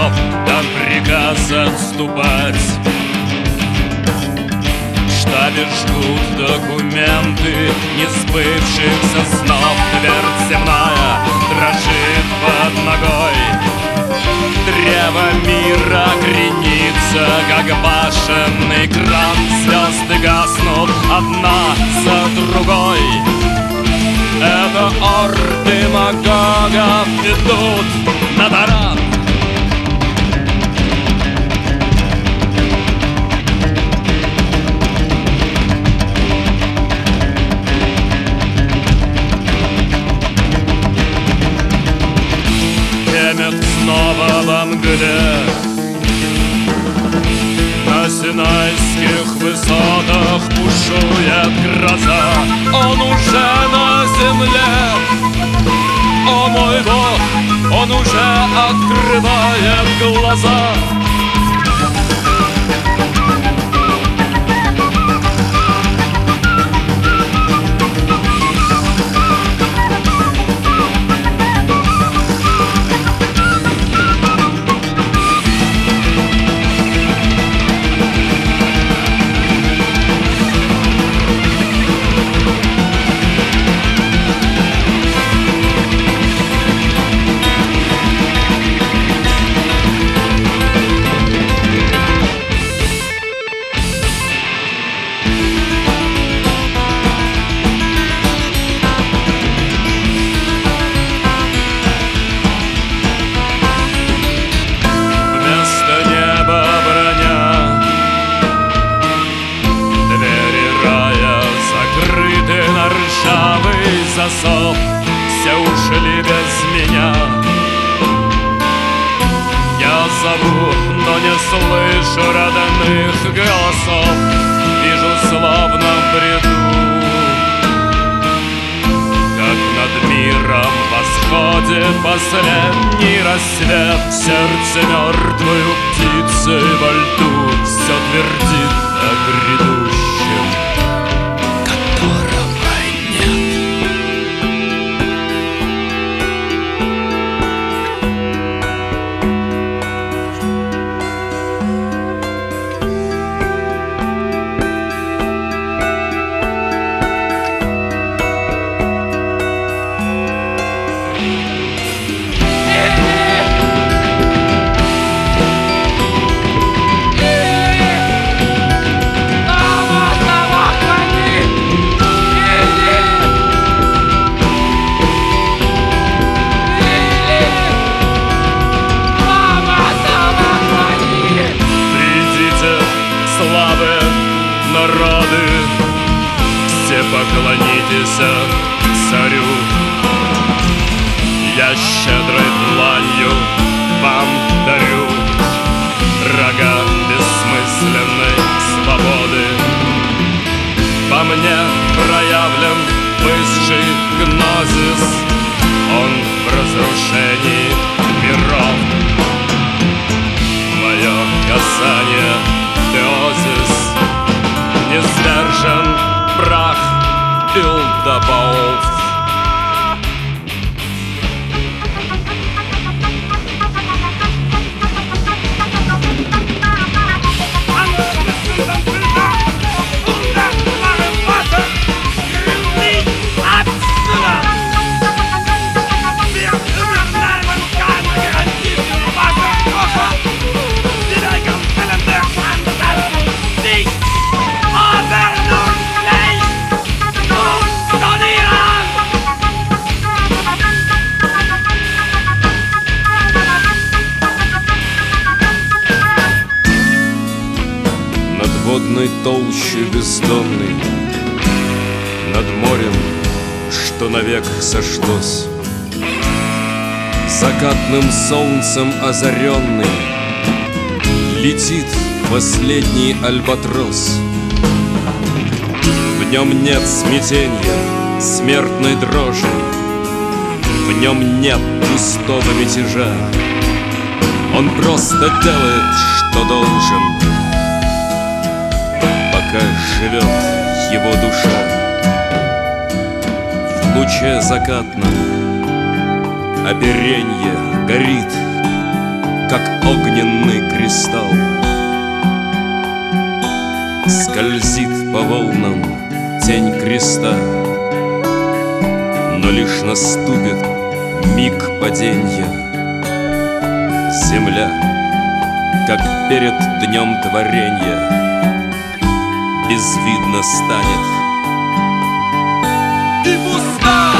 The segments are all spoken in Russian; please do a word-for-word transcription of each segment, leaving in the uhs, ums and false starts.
снов, дам приказ отступать. В штабе жгут документы несбывшихся снов. Твердь земная дрожит под ногой. Древо мира кренится, как башенный кран. Звезды гаснут одна за другой. Это орды магогов идут на таран. Темет снова во мгле. На Синайских высотах бушует гроза. Он уже на земле. О мой Бог, он уже открывает глаза. Засов, все ушли без меня. Я зову, но не слышу родных голосов. Вижу словно в бреду, как над миром восходит последний рассвет. Сердце мертвою птицей во льду все твердит о грядущем, которого нет. Народы, все поклонитесь царю. Я щедрой дланью вам дарю рога бессмысленной свободы. Во мне проявлен высший гнозис, он в разрушении миров. Мое касание теозис, не сдержан прах билдоболов. Водной толще бездонной, над морем, что навек сошлось, закатным солнцем озаренный, летит последний альбатрос. В нем нет смятенья, смертной дрожи, в нем нет пустого мятежа. Он просто делает, что должен, пока живет его душа. В луче закатном оперенье горит, как огненный кристалл. Скользит по волнам тень креста, но лишь наступит миг паденья. Земля, как перед днем творенья, безвидно станет и пуста.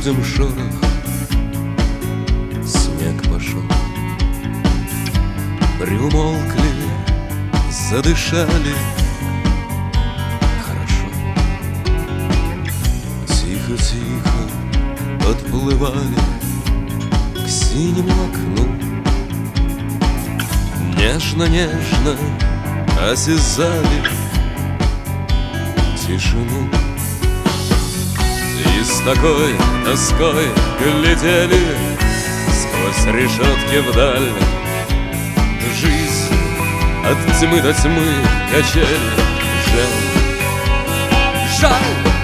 будем шорох, снег пошел. Приумолкли, задышали. Хорошо. Тихо-тихо подплывали к синему окну. Нежно-нежно осязали тишину. И с такой тоской глядели сквозь решетки вдаль. Жизнь от тьмы до тьмы качели. Жаль, жаль.